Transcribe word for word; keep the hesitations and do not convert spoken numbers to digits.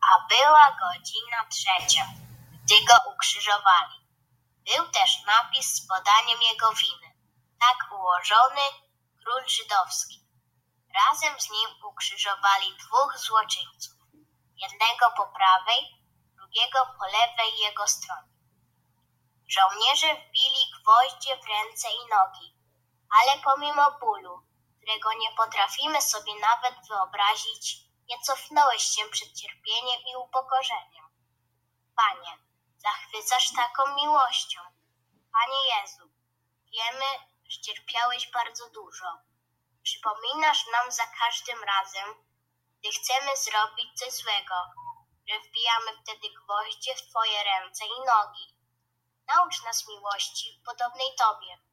a była godzina trzecia, gdy go ukrzyżowali. Był też napis z podaniem jego winy, tak ułożony: Król Żydowski. Razem z nim ukrzyżowali dwóch złoczyńców, jednego po prawej, drugiego po lewej jego stronie. Żołnierze wbili gwoździe w ręce i nogi, ale pomimo bólu, którego nie potrafimy sobie nawet wyobrazić, nie cofnąłeś się przed cierpieniem i upokorzeniem. Panie, zachwycasz taką miłością. Panie Jezu, wiemy, że cierpiałeś bardzo dużo. Przypominasz nam za każdym razem, gdy chcemy zrobić coś złego, że wbijamy wtedy gwoździe w Twoje ręce i nogi. Naucz nas miłości podobnej Tobie.